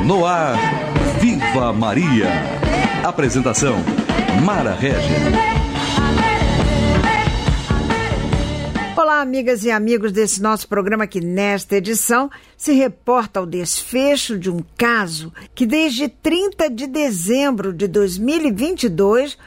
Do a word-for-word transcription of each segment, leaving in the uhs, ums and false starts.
No ar, Viva Maria. Apresentação, Mara Régia. Olá, amigas e amigos desse nosso programa que nesta edição se reporta ao desfecho de um caso que desde trinta de dezembro de dois mil e vinte e dois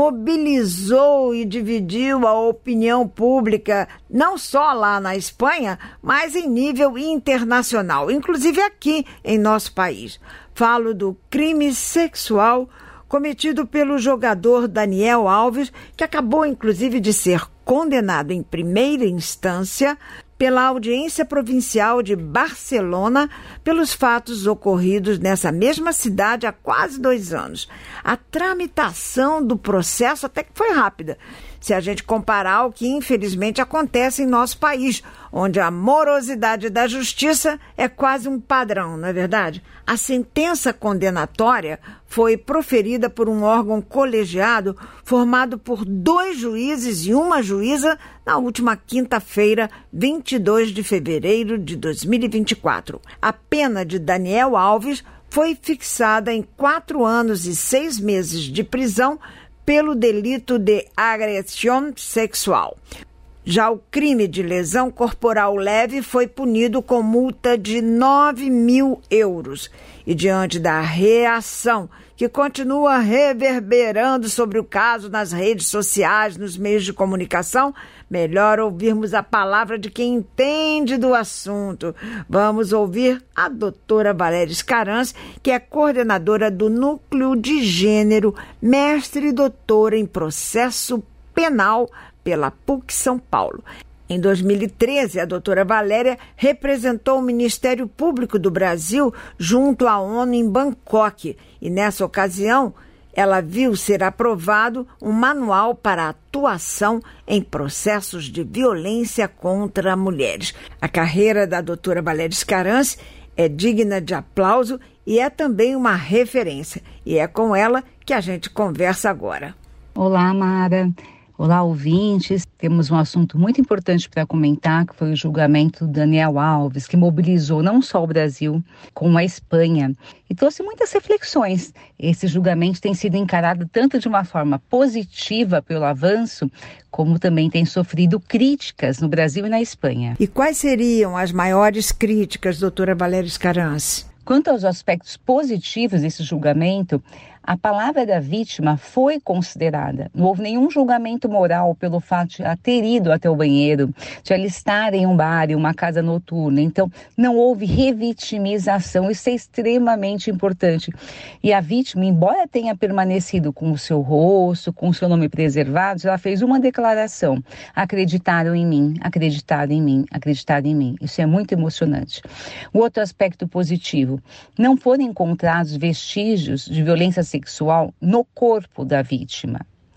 mobilizou e dividiu a opinião pública não só lá na Espanha, mas em nível internacional, inclusive aqui em nosso país. Falo do crime sexual cometido pelo jogador Daniel Alves, que acabou inclusive de ser condenado em primeira instância pela Audiência Provincial de Barcelona pelos fatos ocorridos nessa mesma cidade há quase dois anos. A tramitação do processo até que foi rápida, se a gente comparar o que infelizmente acontece em nosso país, onde a morosidade da justiça é quase um padrão, não é verdade? A sentença condenatória foi proferida por um órgão colegiado formado por dois juízes e uma juíza na última quinta-feira, vinte e dois de fevereiro de dois mil e vinte e quatro. A pena de Daniel Alves foi fixada em quatro anos e seis meses de prisão pelo delito de agressão sexual. Já o crime de lesão corporal leve foi punido com multa de nove mil euros. E diante da reação que continua reverberando sobre o caso nas redes sociais, nos meios de comunicação, melhor ouvirmos a palavra de quem entende do assunto. Vamos ouvir a doutora Valéria Scarans, que é coordenadora do Núcleo de Gênero, mestre e doutora em processo penal pela P U C São Paulo. Em dois mil e treze, a doutora Valéria representou o Ministério Público do Brasil junto à ONU em Bangkok e, nessa ocasião, ela viu ser aprovado um manual para atuação em processos de violência contra mulheres. A carreira da doutora Valéria Scarans é digna de aplauso e é também uma referência. E é com ela que a gente conversa agora. Olá, Mara. Olá, ouvintes. Temos um assunto muito importante para comentar, que foi o julgamento do Daniel Alves, que mobilizou não só o Brasil, como a Espanha, e trouxe muitas reflexões. Esse julgamento tem sido encarado tanto de uma forma positiva pelo avanço, como também tem sofrido críticas no Brasil e na Espanha. E quais seriam as maiores críticas, doutora Valéria Scarans? Quanto aos aspectos positivos desse julgamento, a palavra da vítima foi considerada. Não houve nenhum julgamento moral pelo fato de ela ter ido até o banheiro, de ela estar em um bar, em uma casa noturna. Então, não houve revitimização. Isso é extremamente importante. E a vítima, embora tenha permanecido com o seu rosto, com o seu nome preservado, ela fez uma declaração. Acreditaram em mim, acreditaram em mim, acreditaram em mim. Isso é muito emocionante. O outro aspecto positivo, não foram encontrados vestígios de violência sexual no corpo da vítima.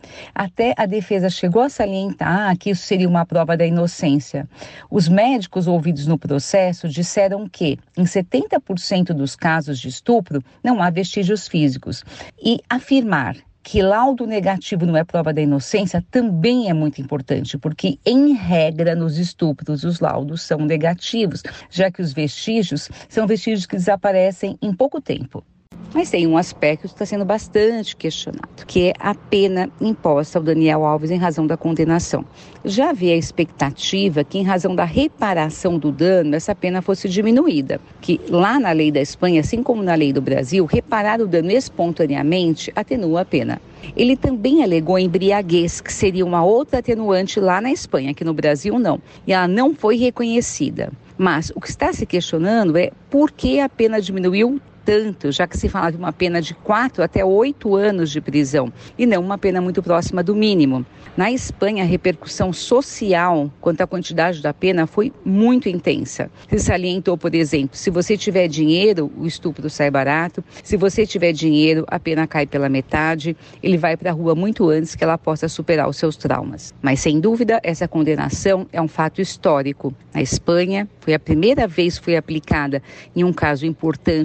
Até a defesa chegou a salientar que isso seria uma prova da inocência. Os médicos ouvidos no processo disseram que, em setenta por cento dos casos de estupro, não há vestígios físicos. E afirmar que laudo negativo não é prova da inocência também é muito importante, porque, em regra, nos estupros, os laudos são negativos, já que os vestígios são vestígios que desaparecem em pouco tempo. Mas tem um aspecto que está sendo bastante questionado, que é a pena imposta ao Daniel Alves em razão da condenação. Já havia a expectativa que, em razão da reparação do dano, essa pena fosse diminuída, que lá na lei da Espanha, assim como na lei do Brasil, reparar o dano espontaneamente atenua a pena. Ele também alegou embriaguez, que seria uma outra atenuante lá na Espanha, que no Brasil não, e ela não foi reconhecida. Mas o que está se questionando é por que a pena diminuiu tanto, já que se fala de uma pena de quatro até oito anos de prisão e não uma pena muito próxima do mínimo. Na Espanha, a repercussão social quanto à quantidade da pena foi muito intensa. Se salientou, por exemplo, se você tiver dinheiro, o estupro sai barato. Se você tiver dinheiro, a pena cai pela metade. Ele vai para a rua muito antes que ela possa superar os seus traumas. Mas, sem dúvida, essa condenação é um fato histórico. Na Espanha, foi a primeira vez que foi aplicada, em um caso importante, a lei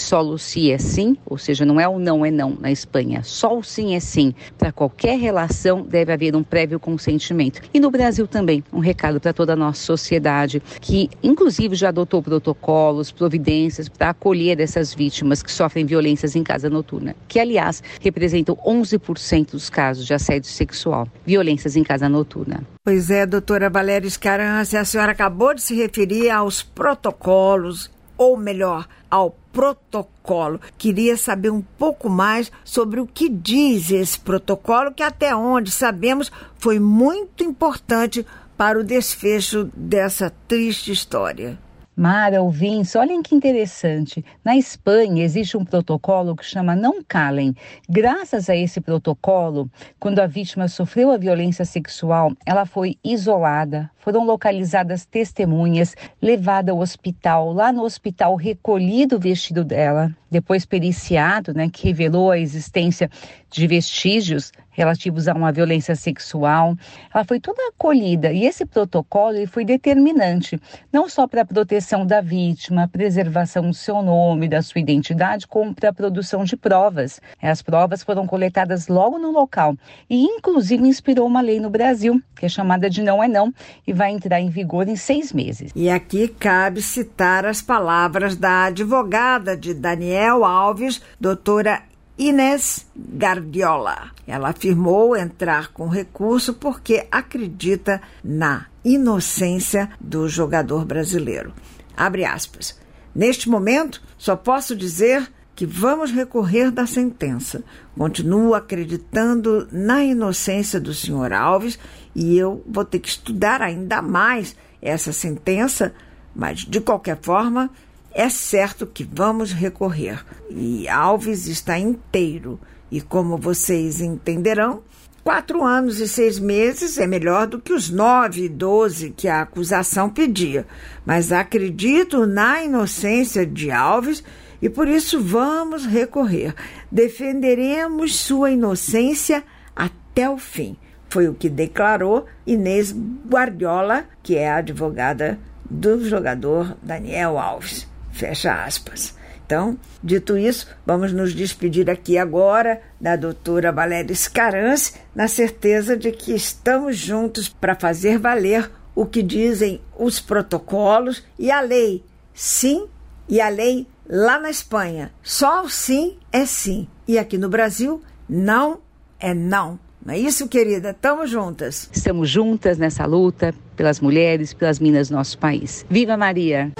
solo sim é sim, ou seja, não é o não é não na Espanha, só o sim é sim. Para qualquer relação deve haver um prévio consentimento. E no Brasil também, um recado para toda a nossa sociedade, que inclusive já adotou protocolos, providências para acolher essas vítimas que sofrem violências em casa noturna, que aliás representam onze por cento dos casos de assédio sexual, violências em casa noturna. Pois é, doutora Valéria Scaranci, a senhora acabou de se referir aos protocolos, ou melhor, ao protocolo. Queria saber um pouco mais sobre o que diz esse protocolo, que até onde sabemos foi muito importante para o desfecho dessa triste história. Mara, ouvintes, olhem que interessante. Na Espanha existe um protocolo que chama Não Calem. Graças a esse protocolo, quando a vítima sofreu a violência sexual, ela foi isolada, foram localizadas testemunhas, levada ao hospital. Lá no hospital, recolhido o vestido dela, depois periciado, né, que revelou a existência de vestígios relativos a uma violência sexual. Ela foi toda acolhida e esse protocolo ele foi determinante, não só para a proteção da vítima, preservação do seu nome, da sua identidade, como para a produção de provas. As provas foram coletadas logo no local e, inclusive, inspirou uma lei no Brasil, que é chamada de Não é Não, e vai entrar em vigor em seis meses. E aqui cabe citar as palavras da advogada de Daniel Alves, doutora Inês Guardiola. Ela afirmou entrar com recurso porque acredita na inocência do jogador brasileiro. Abre aspas. Neste momento, só posso dizer que vamos recorrer da sentença. Continuo acreditando na inocência do senhor Alves e eu vou ter que estudar ainda mais essa sentença, mas, de qualquer forma, é certo que vamos recorrer. E Alves está inteiro. E como vocês entenderão, quatro anos e seis meses é melhor do que os nove e doze que a acusação pedia. Mas acredito na inocência de Alves e por isso vamos recorrer. Defenderemos sua inocência até o fim. Foi o que declarou Inês Guardiola, que é a advogada do jogador Daniel Alves. Fecha aspas. Então, dito isso, vamos nos despedir aqui agora da doutora Valéria Scaranci, na certeza de que estamos juntos para fazer valer o que dizem os protocolos e a lei. Sim, e a lei lá na Espanha. Só o sim é sim. E aqui no Brasil, não é não. Não é isso, querida? Estamos juntas. Estamos juntas nessa luta pelas mulheres, pelas meninas do nosso país. Viva Maria!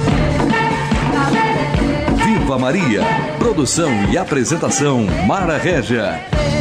Viva Maria! Produção e apresentação Mara Régia.